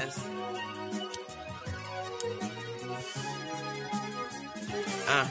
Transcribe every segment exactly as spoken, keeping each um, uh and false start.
ass. Uh.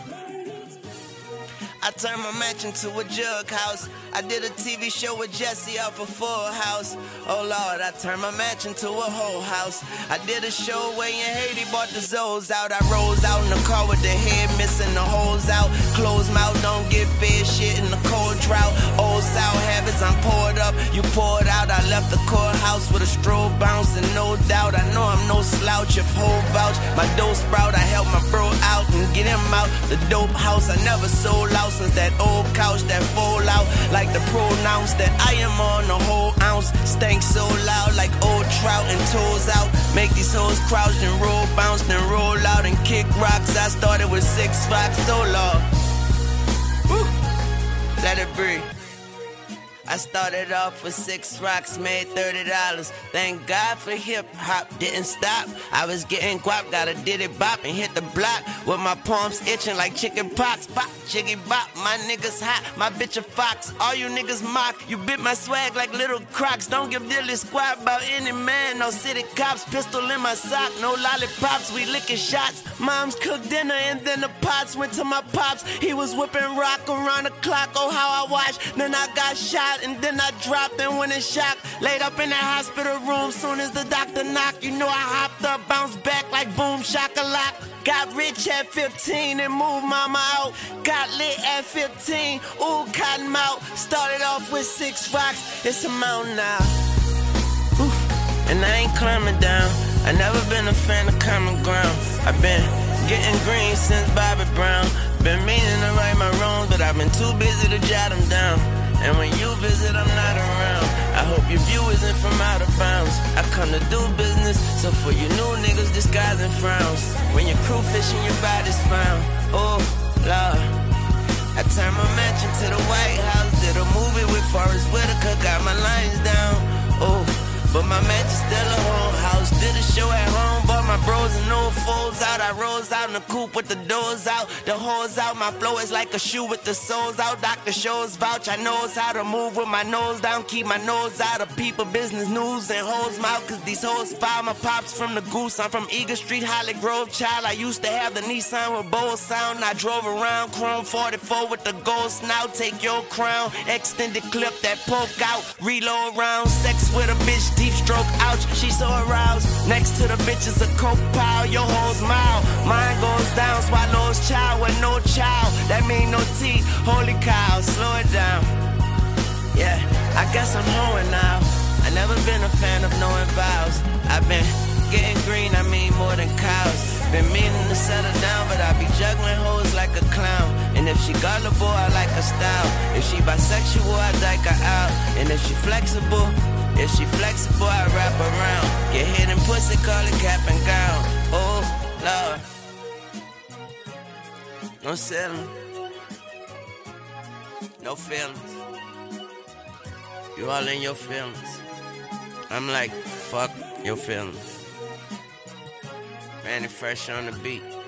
I turned my mansion to a jug house. I did a T V show with Jesse off of Full House. Oh Lord, I turned my mansion to a whole house. I did a show way in Haiti, bought the Zoes out. I rose out in the car with the head missing the holes out. Closed mouth, don't get fed shit in the cold drought. Old South habits, I'm poured up, you poured out. I left the courthouse with a strobe bounce, and no doubt, I know I'm no slouch if whole vouch. My dough sprout, I helped my bro out and get him out. The dope house, I never sold out since that old couch that fold out. Like the pronounce that I am on a whole ounce. Stank so loud like old trout and toes out. Make these hoes crouch and roll, bounce, then roll out and kick rocks. I started with six rocks so long. Woo. Let it breathe. I started off with six rocks, made thirty dollars. Thank God for hip-hop, didn't stop. I was getting guap, got a diddy bop and hit the block with my palms itching like chicken pox. Bop, jiggy bop, my niggas hot, my bitch a fox. All you niggas mock, you bit my swag like little crocs. Don't give dilly squat about any man, no city cops. Pistol in my sock, no lollipops, we licking shots. Moms cooked dinner and then the pots went to my pops. He was whipping rock around the clock, oh how I watched. Then I got shot and then I dropped and went in shock. Laid up in the hospital room soon as the doctor knocked. You know I hopped up, bounced back like boom shakalak. Got rich at fifteen and moved mama out. Got lit at fifteen, ooh cotton mouth. Started off with six rocks, it's a mountain now. Oof. And I ain't climbing down. I never been a fan of common ground. I've been getting green since Bobby Brown. Been meaning to right my wrongs, but I've been too busy to jot them down. And when you visit, I'm not around. I hope your view isn't from out of bounds. I come to do business, so for you new niggas disguising frowns. When your crew fishing, your body's found. Oh, Lord. I turned my mansion to the White House. Did a movie with Forrest Whitaker, got my lines down. Oh, but my mansion's still a whole house. Did a show at home, bought my bros and no folds out. I rose out in the coupe with the doors out, the hoes out. My flow is like a shoe with the soles out. Doctor shows vouch, I knows how to move with my nose down. Keep my nose out of people, business news and hoes mouth. Cause these hoes file my pops from the goose. I'm from Eagle Street, Holly Grove, child. I used to have the Nissan with bold sound. I drove around Chrome forty-four with the gold snout. Take your crown, extended clip that poke out. Reload round, sex with a bitch, deep stroke, ouch. She so aroused. Next to the bitch is a coke pile. Your hoes mild. Mine goes down, swallows child with no child. That mean no teeth. Holy cow, slow it down. Yeah, I guess I'm hoeing now. I never been a fan of knowing vows. I've been getting green, I mean more than cows. Been meaning to settle down, but I be juggling hoes like a clown. And if she gullible, I like her style. If she bisexual, I dyke her out. And if she flexible, if she flexible, I wrap around. Get hit in pussy, call it cap and gown. Oh, Lord. No selling. No feelings. You all in your feelings. I'm like, fuck your feelings. Manny Fresh on the beat.